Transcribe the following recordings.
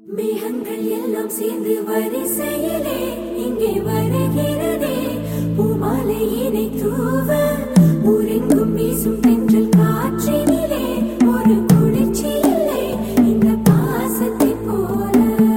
மேகங்கள் எல்லாம் சேர்ந்து வரிசையிலே இங்கே வருகிறதே பூமாலையினை தூவ ஊரெங்கும் வீசும் தென்றல் காற்றினிலே ஒரு குளிர்ச்சி இல்லை இந்த பாசத்தை போல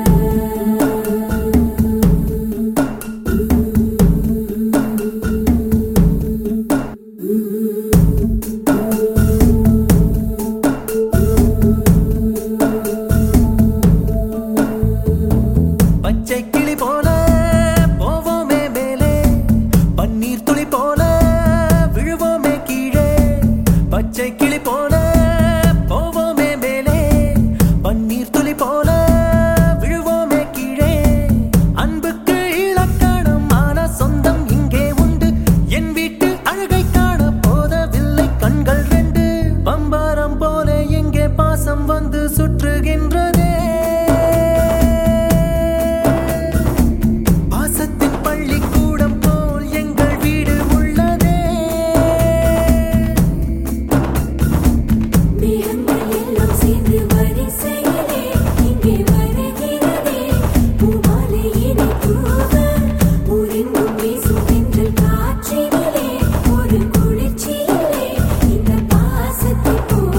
வந்து சுற்றுகின்றதே பாசத்தின் பள்ளிக்கூடம் போல் எங்கள் வீடு உள்ளதே மேகங்கள் எல்லாம் சேர்ந்து வரிசையிலே இங்கே வருகிறதே பூமாலையினை தூவ ஊரெங்கும் வீசும் தென்றல் காற்றினிலே ஒரு குளிர்ச்சி இல்லை இந்த பாசத்தை போல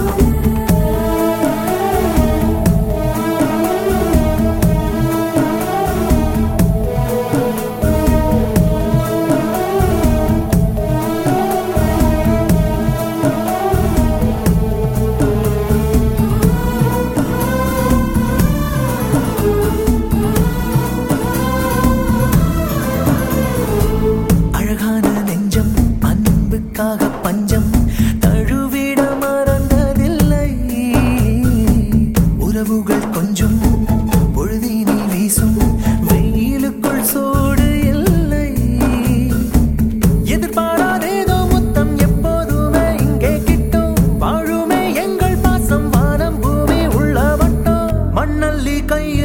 பஞ்சம் தழுவிட மறந்ததில்லை உறவுகள் கொஞ்சம் பொழுதினில் வீசும் வெயிலுக்குள் சோடு இல்லை எதிர்பாராதேதோ முத்தம் எப்போதுமே இங்கே கிட்டும் வாழுமே எங்கள் பாசம் வானம் பூமி உள்ள வட்டம் மண்ணல்லி கை